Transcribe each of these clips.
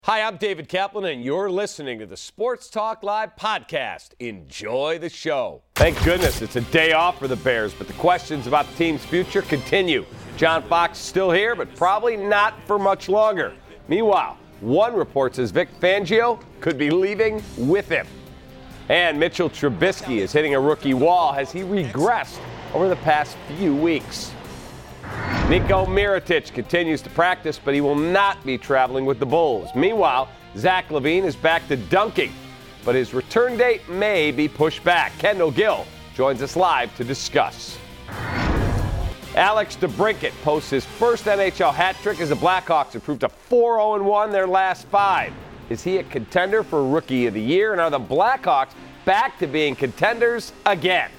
Hi, I'm David Kaplan, and you're listening to the Sports Talk Live podcast. Enjoy the show. Thank goodness it's a day off for the Bears, but the questions about the team's future continue. John Fox is still here, but probably not for much longer. Meanwhile, one report says Vic Fangio could be leaving with him. And Mitchell Trubisky is hitting a rookie wall. Has he regressed over the past few weeks? Niko Mirotic continues to practice, but he will not be traveling with the Bulls. Meanwhile, Zach LaVine is back to dunking, but his return date may be pushed back. Kendall Gill joins us live to discuss. Alex DeBrincat posts his first NHL hat trick as the Blackhawks improved to 4-0-1 their last 5. Is he a contender for Rookie of the Year, and are the Blackhawks back to being contenders again?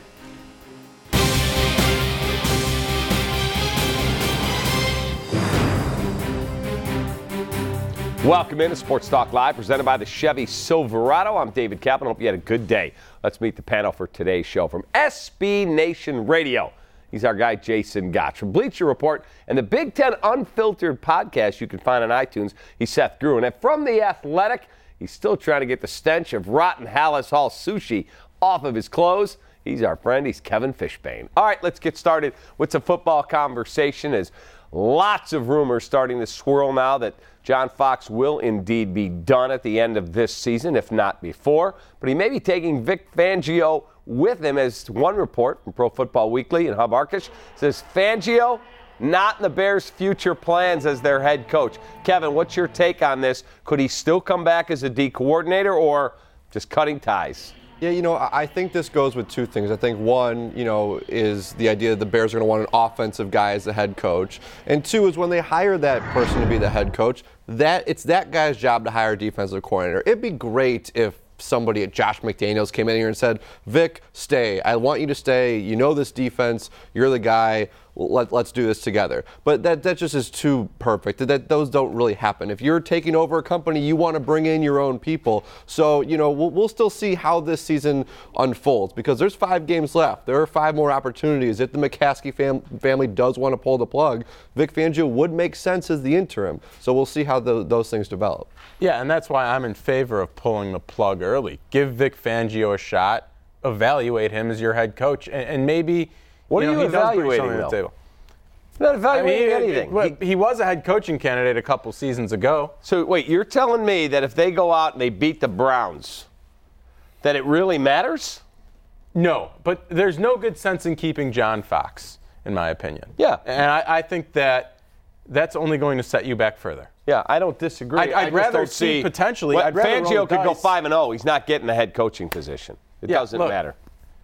Welcome into Sports Talk Live, presented by the Chevy Silverado. I'm David Kaplan. Hope you had a good day. Let's meet the panel for today's show. From SB Nation Radio, he's our guy Jason Gotch. From Bleacher Report and the Big Ten Unfiltered podcast you can find on iTunes, he's Seth Gruen. And from The Athletic, he's still trying to get the stench of rotten Hallis Hall sushi off of his clothes. He's our friend. He's Kevin Fishbane. All right, let's get started with some football conversation, as lots of rumors starting to swirl now that John Fox will indeed be done at the end of this season, if not before. But he may be taking Vic Fangio with him, as one report from Pro Football Weekly and Hub Arkush says Fangio not in the Bears' future plans as their head coach. Kevin, what's your take on this? Could he still come back as a D coordinator, or just cutting ties? Yeah, I think this goes with two things. I think one, is the idea that the Bears are going to want an offensive guy as the head coach. And two is when they hire that person to be the head coach, that it's that guy's job to hire a defensive coordinator. It'd be great if somebody at Josh McDaniels came in here and said, Vic, stay. I want you to stay. You know this defense. You're the guy. Let's do this together. But that just is too perfect. Those don't really happen. If you're taking over a company, you want to bring in your own people. So, we'll still see how this season unfolds, because there's 5 games left. There are 5 more opportunities. If the McCaskey family does want to pull the plug, Vic Fangio would make sense as the interim. So we'll see how those things develop. Yeah, and that's why I'm in favor of pulling the plug early. Give Vic Fangio a shot. Evaluate him as your head coach, and maybe. What are you evaluating, though? Not evaluating anything. He was a head coaching candidate a couple seasons ago. So, wait, you're telling me that if they go out and they beat the Browns, that it really matters? No, but there's no good sense in keeping John Fox, in my opinion. Yeah. And I think that's only going to set you back further. Yeah, I don't disagree. I'd rather see potentially. Well, Fangio could go 5-0. He's not getting the head coaching position. It doesn't matter.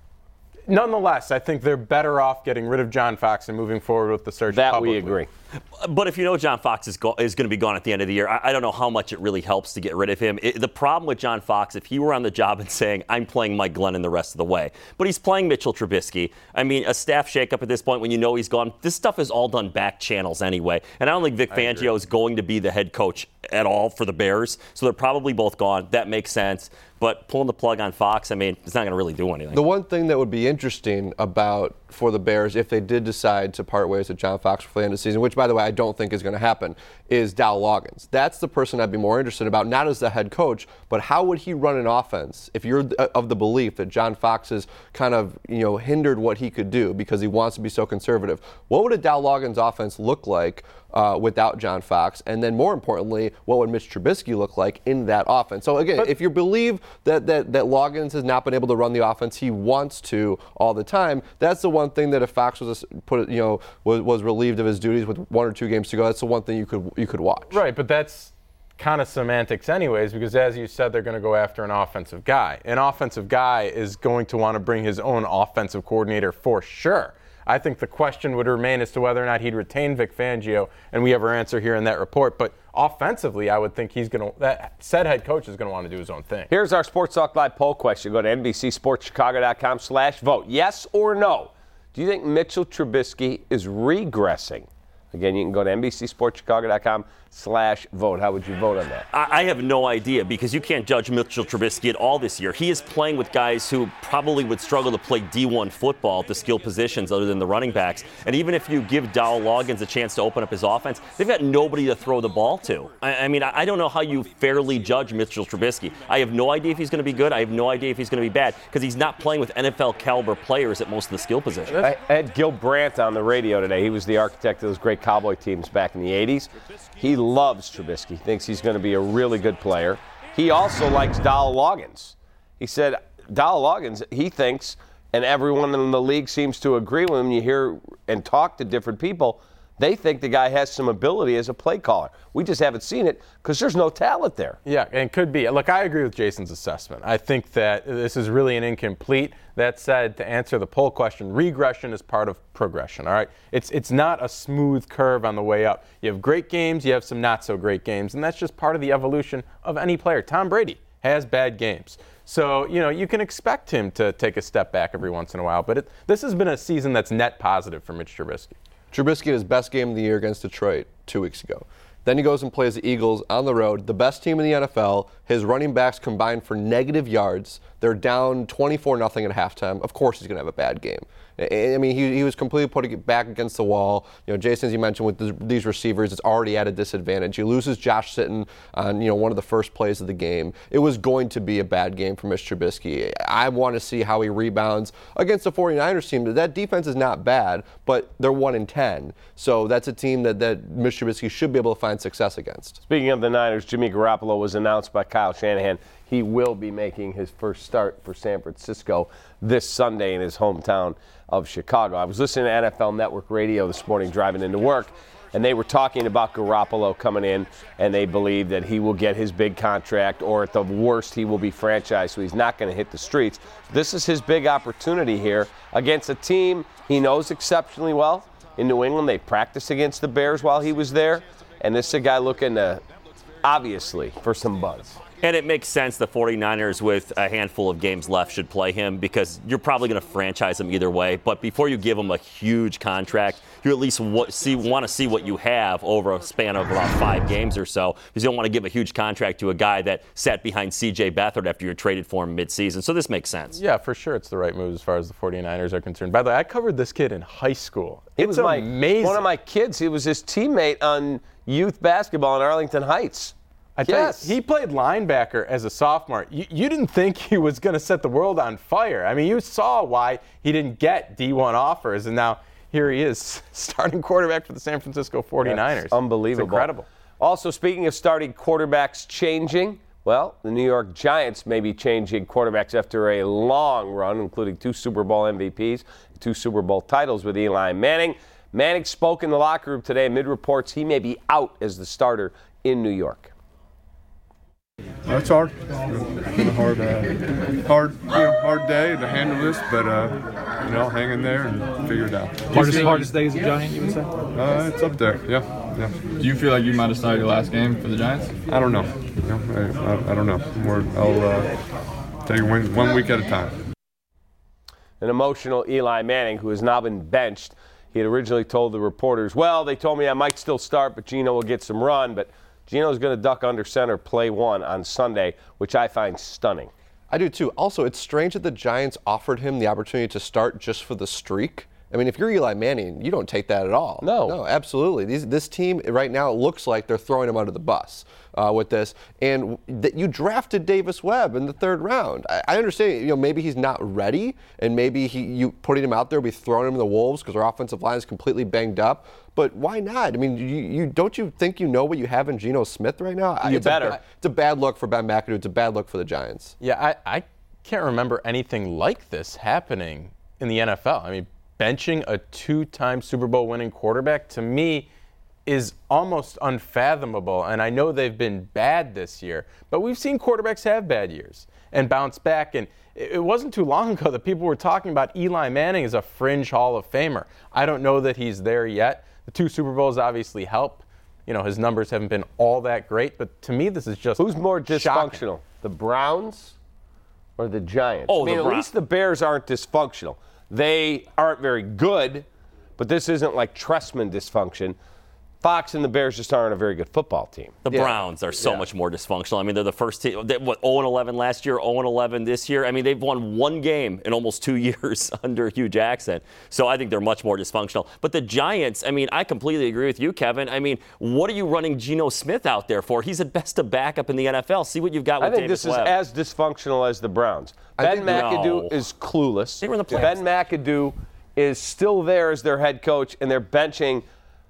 Nonetheless, I think they're better off getting rid of John Fox and moving forward with the search. That we agree. But if John Fox is going to be gone at the end of the year, I don't know how much it really helps to get rid of him. The problem with John Fox, if he were on the job and saying, I'm playing Mike Glennon the rest of the way, but he's playing Mitchell Trubisky, I mean, a staff shakeup at this point when he's gone, this stuff is all done back channels anyway. And I don't think Vic Fangio is going to be the head coach at all for the Bears, so they're probably both gone. That makes sense. But pulling the plug on Fox, I mean, it's not going to really do anything. The one thing that would be interesting for the Bears, if they did decide to part ways with John Fox for the end of the season, which, by the way, I don't think is going to happen, is Dow Loggins. That's the person I'd be more interested about, not as the head coach, but how would he run an offense if you're of the belief that John Fox has kind of, hindered what he could do because he wants to be so conservative. What would a Dow Loggins offense look like without John Fox? And then more importantly, what would Mitch Trubisky look like in that offense? So again, if you believe that Loggins has not been able to run the offense he wants to all the time, that's the one thing that if Fox was relieved of his duties with 1 or 2 games to go, that's the one thing you could watch. Right, but that's kind of semantics anyways, because as you said, they're going to go after an offensive guy. An offensive guy is going to want to bring his own offensive coordinator for sure. I think the question would remain as to whether or not he'd retain Vic Fangio, and we have our answer here in that report. But offensively, I would think that said head coach is going to want to do his own thing. Here's our Sports Talk Live poll question. Go to NBCSportsChicago.com/vote. Yes or no? Do you think Mitchell Trubisky is regressing? Again, you can go to NBCSportsChicago.com How would you vote on that? I have no idea because you can't judge Mitchell Trubisky at all this year. He is playing with guys who probably would struggle to play D1 football at the skill positions other than the running backs. And even if you give Dowell Loggins a chance to open up his offense, they've got nobody to throw the ball to. I mean, I don't know how you fairly judge Mitchell Trubisky. I have no idea if he's going to be good. I have no idea if he's going to be bad because he's not playing with NFL caliber players at most of the skill positions. I had Gil Brandt on the radio today. He was the architect of those great Cowboy teams back in the 80s. He loves Trubisky, thinks he's going to be a really good player. He also likes Dowell Loggins. He said Dowell Loggins, he thinks, and everyone in the league seems to agree with him. You hear and talk to different people, they think the guy has some ability as a play caller. We just haven't seen it because there's no talent there. Yeah, and could be. Look, I agree with Jason's assessment. I think that this is really an incomplete. That said, to answer the poll question, regression is part of progression, all right? It's not a smooth curve on the way up. You have great games, you have some not so great games, and that's just part of the evolution of any player. Tom Brady has bad games. So, you can expect him to take a step back every once in a while, but this has been a season that's net positive for Mitch Trubisky. Trubisky had his best game of the year against Detroit 2 weeks ago. Then he goes and plays the Eagles on the road, the best team in the NFL. His running backs combined for negative yards. They're down 24-0 at halftime. Of course he's going to have a bad game. I mean, he was completely putting it back against the wall. Jason, as you mentioned, with these receivers, it's already at a disadvantage. He loses Josh Sitton on, one of the first plays of the game. It was going to be a bad game for Mitch Trubisky. I want to see how he rebounds against the 49ers team. That defense is not bad, but they're 1-10. So that's a team that Mitch Trubisky should be able to find success against. Speaking of the Niners, Jimmy Garoppolo was announced by Kyle Shanahan. He will be making his first start for San Francisco this Sunday in his hometown of Chicago. I was listening to NFL Network Radio this morning driving into work, and they were talking about Garoppolo coming in, and they believe that he will get his big contract, or at the worst, he will be franchised, so he's not going to hit the streets. This is his big opportunity here against a team he knows exceptionally well in New England. They practiced against the Bears while he was there, and this is a guy looking to, obviously, for some buzz. And it makes sense the 49ers, with a handful of games left, should play him because you're probably going to franchise him either way. But before you give him a huge contract, you at least want to see what you have over a span of about 5 games or so, because you don't want to give a huge contract to a guy that sat behind C.J. Beathard after you're traded for him midseason. So this makes sense. Yeah, for sure it's the right move as far as the 49ers are concerned. By the way, I covered this kid in high school. It's amazing. One of my kids, he was his teammate on youth basketball in Arlington Heights. Yes. He played linebacker as a sophomore. You didn't think he was going to set the world on fire. I mean, you saw why he didn't get D1 offers, and now here he is, starting quarterback for the San Francisco 49ers. That's unbelievable. It's incredible. Also, speaking of starting quarterbacks changing, well, the New York Giants may be changing quarterbacks after a long run, including 2 Super Bowl MVPs, 2 Super Bowl titles with Eli Manning. Manning spoke in the locker room today amid reports he may be out as the starter in New York. It's hard. It's been a hard day to handle this, but hang in there and figure it out. Hardest day as a Giant, you would say? It's up there. Yeah. Do you feel like you might have started your last game for the Giants? I don't know. I don't know. I'll take it one week at a time. An emotional Eli Manning, who has now been benched. He had originally told the reporters, well, they told me I might still start, but Geno will get some run, but Geno's going to duck under center play 1 on Sunday, which I find stunning. I do too. Also, it's strange that the Giants offered him the opportunity to start just for the streak. I mean, if you're Eli Manning, you don't take that at all. No, absolutely. This team right now, it looks like they're throwing him under the bus with this. And that you drafted Davis Webb in the 3rd round. I understand, maybe he's not ready, and maybe you putting him out there will be throwing him to the wolves because our offensive line is completely banged up. But why not? I mean, don't you think you know what you have in Geno Smith right now? It's better. It's a bad look for Ben McAdoo. It's a bad look for the Giants. Yeah, I can't remember anything like this happening in the NFL. I mean, benching a 2-time Super Bowl winning quarterback, to me, is almost unfathomable. And I know they've been bad this year, but we've seen quarterbacks have bad years and bounce back. And it wasn't too long ago that people were talking about Eli Manning as a fringe Hall of Famer. I don't know that he's there yet. The 2 Super Bowls obviously help. His numbers haven't been all that great, but to me, this is just Who's more dysfunctional, shocking. The Browns or the Giants? Oh, at least the Bears aren't dysfunctional. They aren't very good, but this isn't like Trestman dysfunction. Fox and the Bears just aren't a very good football team. The Browns are so much more dysfunctional. I mean, they're the first team. 0-11 last year, 0-11 this year. I mean, they've won one game in almost 2 years under Hugh Jackson. So I think they're much more dysfunctional. But the Giants, I mean, I completely agree with you, Kevin. I mean, what are you running Geno Smith out there for? He's at best a backup in the NFL. See what you've got with Davis Webb. I think this is as dysfunctional as the Browns. Ben McAdoo is clueless. They were in the playoffs. Ben McAdoo is still there as their head coach, and they're benching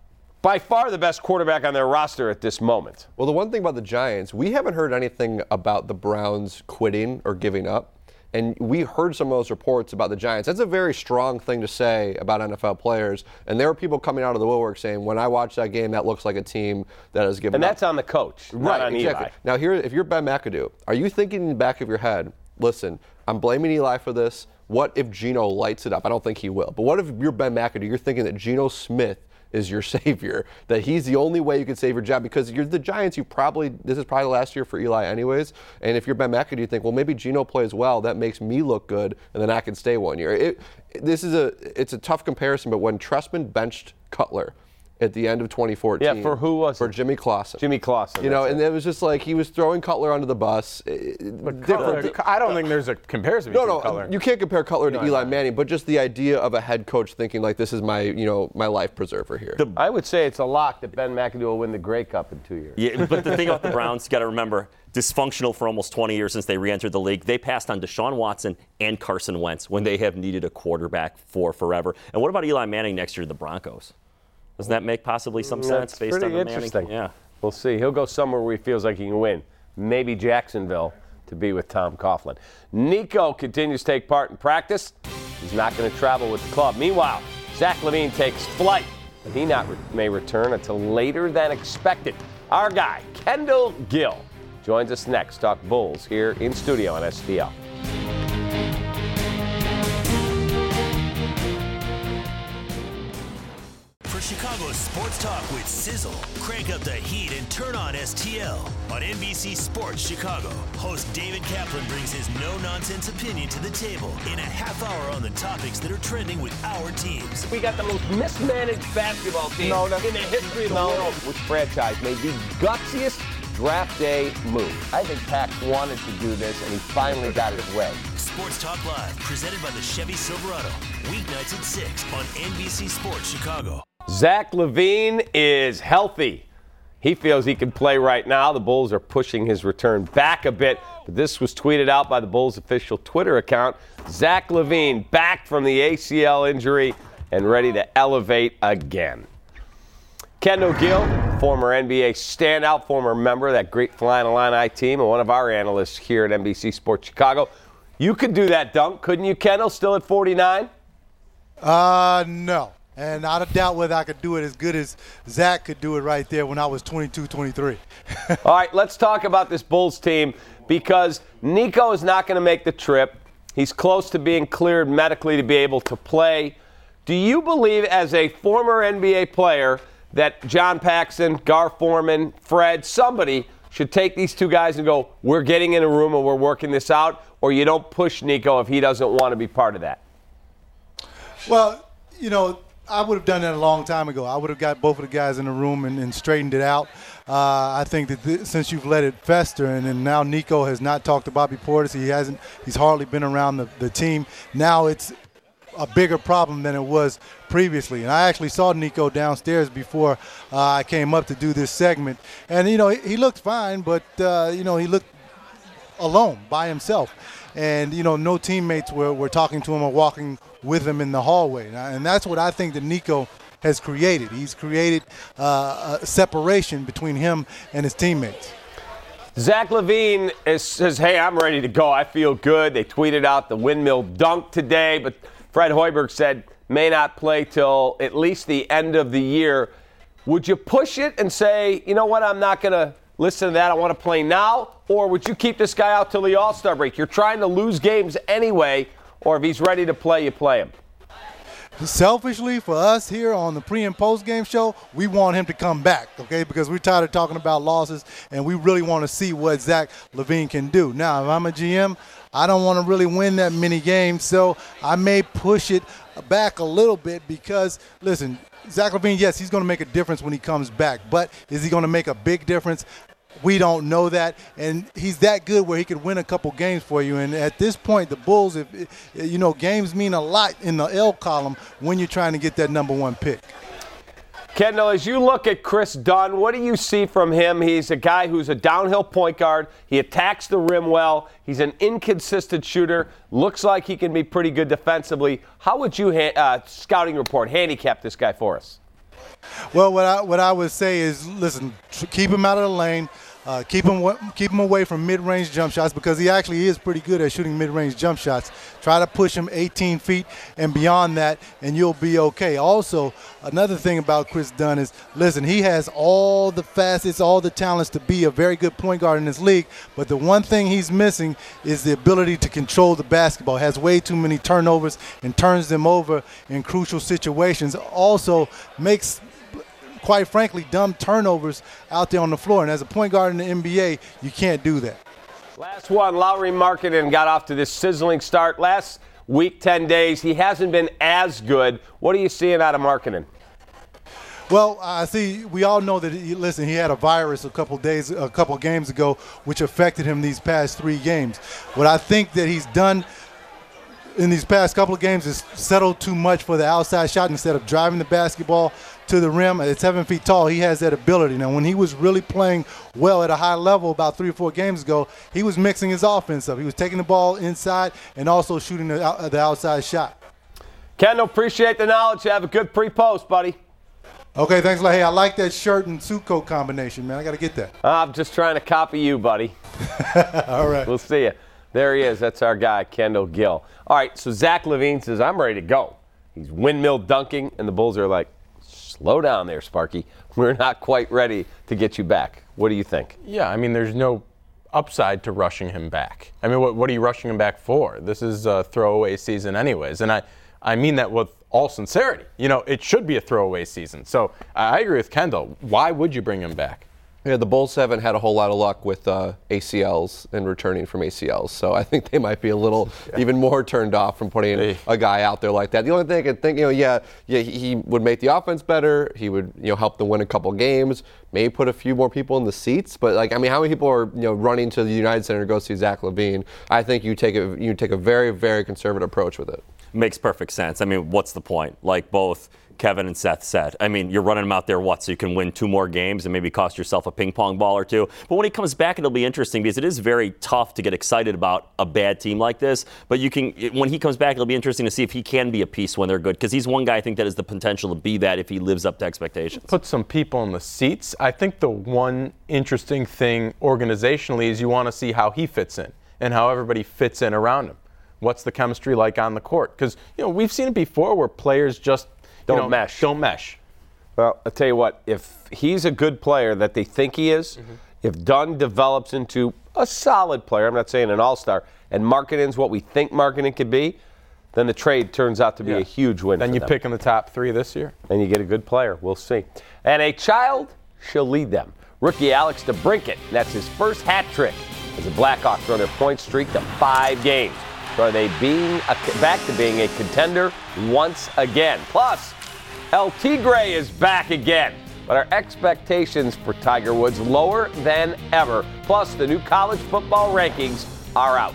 by far the best quarterback on their roster at this moment. Well, the one thing about the Giants, we haven't heard anything about the Browns quitting or giving up. And we heard some of those reports about the Giants. That's a very strong thing to say about NFL players. And there were people coming out of the woodwork saying, when I watch that game, that looks like a team that has given up. And that's on the coach, not on exactly. Eli. Now, here, if you're Ben McAdoo, are you thinking in the back of your head, listen, I'm blaming Eli for this. What if Geno lights it up? I don't think he will. But what if you're Ben McAdoo, you're thinking that Geno Smith is your savior, that he's the only way you can save your job, because you're the Giants, this is probably the last year for Eli anyways, and if you're Ben McAdoo, you think, well, maybe Geno plays well, that makes me look good, and then I can stay 1 year. It's a tough comparison, but when Trestman benched Cutler at the end of 2014. Yeah, for who was it? For Jimmy Clausen. Jimmy Clausen. You know, and it was just like he was throwing Cutler under the bus. But Cutler, I don't think there's a comparison between Cutler. You can't compare Cutler to Eli Manning, but just the idea of a head coach thinking like, this is my life preserver here. I would say it's a lock that Ben McAdoo will win the Grey Cup in 2 years. Yeah, but the thing about the Browns, you got to remember, dysfunctional for almost 20 years since they re-entered the league. They passed on Deshaun Watson and Carson Wentz when they have needed a quarterback for forever. And what about Eli Manning next year to the Broncos? Doesn't that make possibly some sense based on the Manning? Interesting. Yeah. We'll see. He'll go somewhere where he feels like he can win. Maybe Jacksonville to be with Tom Coughlin. Nico continues to take part in practice. He's not going to travel with the club. Meanwhile, Zach LaVine takes flight. He may return until later than expected. Our guy, Kendall Gill, joins us next. Talk Bulls here in studio on STL. For Chicago's Sports Talk with Sizzle, crank up the heat and turn on STL. On NBC Sports Chicago, host David Kaplan brings his no-nonsense opinion to the table in a half hour on the topics that are trending with our teams. We got the most mismanaged basketball team in the history of the world. Which franchise made the gutsiest draft day move? I think Pax wanted to do this, and he finally got his way. Sports Talk Live, presented by the Chevy Silverado. Weeknights at 6 on NBC Sports Chicago. Zach LaVine is healthy. He feels he can play right now. The Bulls are pushing his return back a bit, but this was tweeted out by the Bulls' official Twitter account. Zach LaVine back from the ACL injury and ready to elevate again. Kendall Gill, former NBA standout, former member of that great Flying Illini team, and one of our analysts here at NBC Sports Chicago. You could do that dunk, couldn't you, Kendall, still at 49? No. And I doubt whether I could do it as good as Zach could do it right there when I was 22, 23. All right, let's talk about this Bulls team, because Nico is not going to make the trip. He's close to being cleared medically to be able to play. Do you believe, as a former NBA player, that John Paxson, Gar Forman, Fred, somebody should take these two guys and go, we're getting in a room and we're working this out, or you don't push Nico if he doesn't want to be part of that? Well, I would have done that a long time ago. I would have got both of the guys in the room and straightened it out. I think that since you've let it fester, and now Nico has not talked to Bobby Portis, he's hardly been around the team. Now it's a bigger problem than it was previously. And I actually saw Nico downstairs before I came up to do this segment. And, he looked fine, but, he looked alone by himself. And, no teammates were talking to him or walking with him in the hallway. And that's what I think that Nico has created. He's created a separation between him and his teammates. Zach LaVine says, hey, I'm ready to go. I feel good. They tweeted out the windmill dunk today, but Fred Hoiberg said may not play till at least the end of the year. Would you push it and say, you know what, I'm not going to listen to that, I want to play now? Or would you keep this guy out till the All-Star break? You're trying to lose games anyway, or if he's ready to play, you play him. selfishly for us here on the pre and post game show, we want him to come back, okay? Because we're tired of talking about losses, and we really want to see what Zach LaVine can do. Now, if I'm a GM, I don't want to really win that many games, so I may push it back a little bit because, listen, Zach LaVine, yes, he's going to make a difference when he comes back, but is he going to make a big difference? We don't know that, and he's that good where he could win a couple games for you. And at this point, the Bulls, games mean a lot in the L column when you're trying to get that number one pick. Kendall, as you look at Chris Dunn, what do you see from him? He's a guy who's a downhill point guard. He attacks the rim well. He's an inconsistent shooter. Looks like he can be pretty good defensively. How would you, scouting report, handicap this guy for us? Well, what I would say is, listen, keep him out of the lane. Keep him away from mid-range jump shots because he actually is pretty good at shooting mid-range jump shots. Try to push him 18 feet and beyond that, and you'll be okay. Also, another thing about Chris Dunn is, listen, he has all the facets, all the talents to be a very good point guard in this league, but the one thing he's missing is the ability to control the basketball. Has way too many turnovers and turns them over in crucial situations. Also makes, quite frankly, dumb turnovers out there on the floor. And as a point guard in the NBA, you can't do that. Last one, Lauri Markkanen got off to this sizzling start. Last week, 10 days, he hasn't been as good. What are you seeing out of Markkanen? Well, I see. We all know that. He had a virus a couple games ago, which affected him these past 3 games. What I think that he's done in these past couple of games is settled too much for the outside shot instead of driving the basketball to the rim. At 7 feet tall, he has that ability. Now, when he was really playing well at a high level about 3 or 4 games ago, he was mixing his offense up. He was taking the ball inside and also shooting the outside shot. Kendall, appreciate the knowledge. Have a good pre-post, buddy. Okay, thanks a lot. Hey, I like that shirt and suit coat combination, man. I got to get that. I'm just trying to copy you, buddy. All right. We'll see you. There he is. That's our guy, Kendall Gill. All right, so Zach LaVine says, I'm ready to go. He's windmill dunking, and the Bulls are like, slow down there, Sparky. We're not quite ready to get you back. What do you think? Yeah, I mean, there's no upside to rushing him back. I mean, what are you rushing him back for? This is a throwaway season anyways, and I mean that with all sincerity. It should be a throwaway season. So I agree with Kendall. Why would you bring him back? Yeah, the Bulls haven't had a whole lot of luck with ACLs and returning from ACLs, so I think they might be a little even more turned off from putting a guy out there like that. The only thing I can think, he would make the offense better. He would, help them win a couple games. Maybe put a few more people in the seats. But how many people are running to the United Center to go see Zach LaVine? I think you take a very, very conservative approach with it. Makes perfect sense. I mean, what's the point? Like both Kevin and Seth said. I mean, you're running him out there, so you can win 2 more games and maybe cost yourself a ping pong ball or 2. But when he comes back, it'll be interesting because it is very tough to get excited about a bad team like this. But when he comes back, it'll be interesting to see if he can be a piece when they're good because he's one guy I think that has the potential to be that if he lives up to expectations. Put some people in the seats. I think the one interesting thing organizationally is you want to see how he fits in and how everybody fits in around him. What's the chemistry like on the court? Because, we've seen it before where players just don't mesh. Well, I'll tell you what, if he's a good player that they think he is, if Dunn develops into a solid player, I'm not saying an all-star, and Markkanen's what we think Markkanen could be, then the trade turns out to be a huge win. Then you pick in the top 3 this year. And you get a good player. We'll see. And a child shall lead them. Rookie Alex DeBrincat, that's his first hat trick as the Blackhawks run their point streak to 5 games. So are they back to being a contender once again? Plus, El Tigre is back again. But our expectations for Tiger Woods lower than ever. Plus, the new college football rankings are out.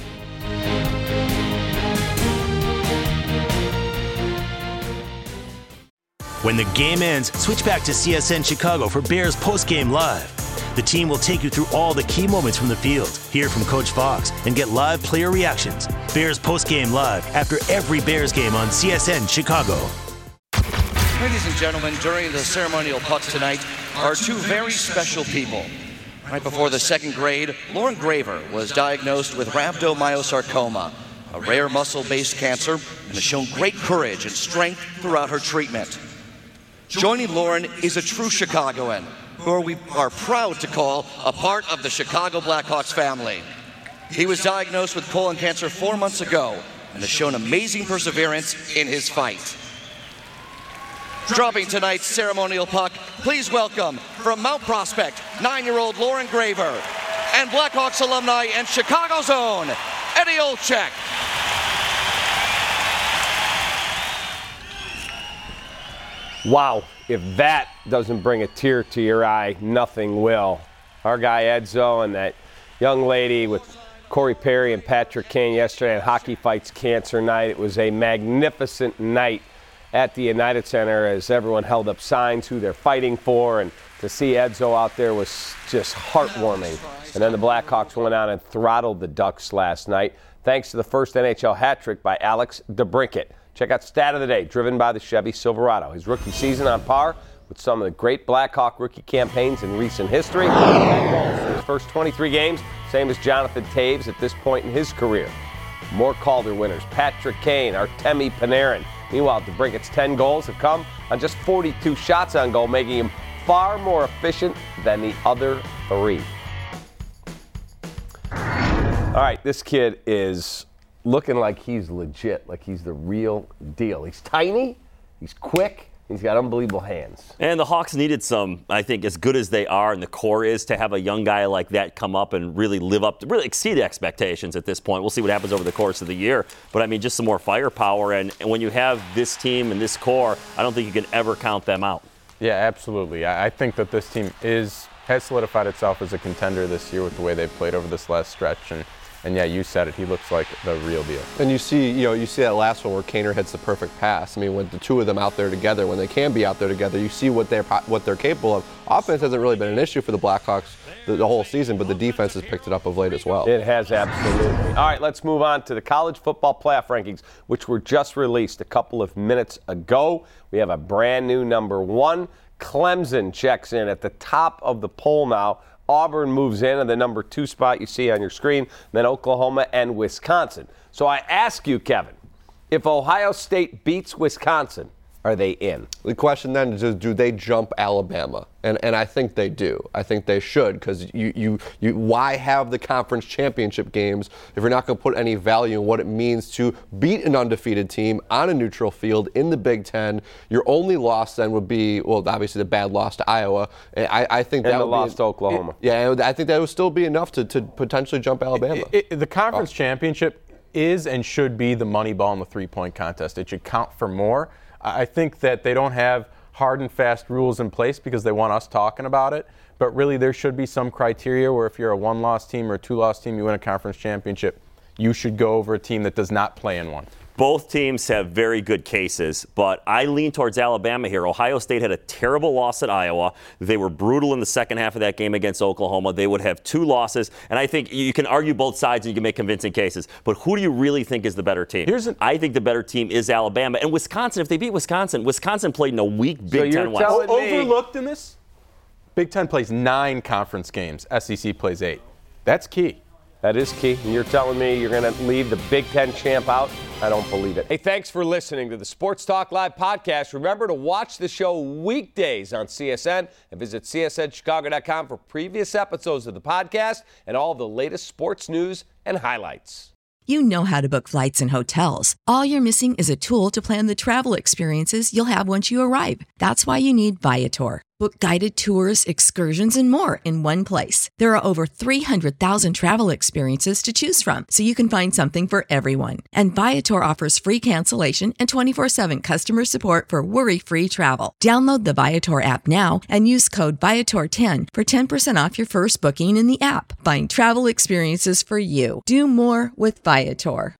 When the game ends, switch back to CSN Chicago for Bears postgame live. The team will take you through all the key moments from the field, hear from Coach Fox, and get live player reactions. Bears postgame live after every Bears game on CSN Chicago. Ladies and gentlemen, during the ceremonial putts tonight are 2 very special people. Right before the 2nd grade, Lauren Graver was diagnosed with rhabdomyosarcoma, a rare muscle-based cancer, and has shown great courage and strength throughout her treatment. Joining Lauren is a true Chicagoan, who we are proud to call a part of the Chicago Blackhawks family. He was diagnosed with colon cancer 4 months ago and has shown amazing perseverance in his fight. Dropping tonight's ceremonial puck, please welcome from Mount Prospect, 9-year-old Lauren Graver, and Blackhawks alumni and Chicago's own Eddie Olczyk. Wow, if that doesn't bring a tear to your eye, nothing will. Our guy Edzo and that young lady with Corey Perry and Patrick Kane yesterday on Hockey Fights Cancer Night. It was a magnificent night at the United Center as everyone held up signs who they're fighting for, and to see Edzo out there was just heartwarming. And then the Blackhawks went out and throttled the Ducks last night, thanks to the first NHL hat trick by Alex DeBrincat. Check out Stat of the Day, driven by the Chevy Silverado. His rookie season on par with some of the great Blackhawk rookie campaigns in recent history. 10 goals in his first 23 games, same as Jonathan Toews at this point in his career. More Calder winners, Patrick Kane, Artemi Panarin. Meanwhile, DeBrincat's 10 goals have come on just 42 shots on goal, making him far more efficient than the other three. All right, this kid is looking like he's legit, like he's the real deal. He's tiny, he's quick, he's got unbelievable hands. And the Hawks needed some, I think, as good as they are, and the core is, to have a young guy like that come up and really live up to, really exceed expectations at this point. We'll see what happens over the course of the year. But, I mean, just some more firepower. And when you have this team and this core, I don't think you can ever count them out. Yeah, absolutely. I think that this team has solidified itself as a contender this year with the way they've played over this last stretch. And yeah, you said it. He looks like the real deal. And you see that last one where Kaner hits the perfect pass. I mean, when the two of them out there together, when they can be out there together, you see what they're capable of. Offense hasn't really been an issue for the Blackhawks the whole season, but the defense has picked it up of late as well. It has, absolutely. All right, let's move on to the college football playoff rankings, which were just released a couple of minutes ago. We have a brand new number 1. Clemson checks in at the top of the poll now. Auburn moves in at the number 2 spot you see on your screen, then Oklahoma and Wisconsin. So I ask you, Kevin, if Ohio State beats Wisconsin, are they in? The question then is, do they jump Alabama? And I think they do. I think they should, because you why have the conference championship games if you're not going to put any value in what it means to beat an undefeated team on a neutral field in the Big Ten? Your only loss then would be, well, obviously the bad loss to Iowa. And I think that would be loss to Oklahoma. I think that would still be enough to potentially jump Alabama. The conference championship is and should be the money ball in the three-point contest. It should count for more. I think that they don't have hard and fast rules in place because they want us talking about it. But really, there should be some criteria where if you're a 1-loss team or a 2-loss team, you win a conference championship, you should go over a team that does not play in one. Both teams have very good cases, but I lean towards Alabama here. Ohio State had a terrible loss at Iowa. They were brutal in the second half of that game against Oklahoma. They would have 2 losses, and I think you can argue both sides and you can make convincing cases. But who do you really think is the better team? I think the better team is Alabama. And Wisconsin, if they beat Wisconsin played in a weak Big Ten West. Overlooked in this? Big Ten plays 9 conference games. SEC plays 8. That's key. That is key. And you're telling me you're going to leave the Big Ten champ out? I don't believe it. Hey, thanks for listening to the Sports Talk Live podcast. Remember to watch the show weekdays on CSN and visit csnchicago.com for previous episodes of the podcast and all of the latest sports news and highlights. You know how to book flights and hotels. All you're missing is a tool to plan the travel experiences you'll have once you arrive. That's why you need Viator. Book guided tours, excursions, and more in one place. There are over 300,000 travel experiences to choose from, so you can find something for everyone. And Viator offers free cancellation and 24/7 customer support for worry-free travel. Download the Viator app now and use code Viator10 for 10% off your first booking in the app. Find travel experiences for you. Do more with Viator.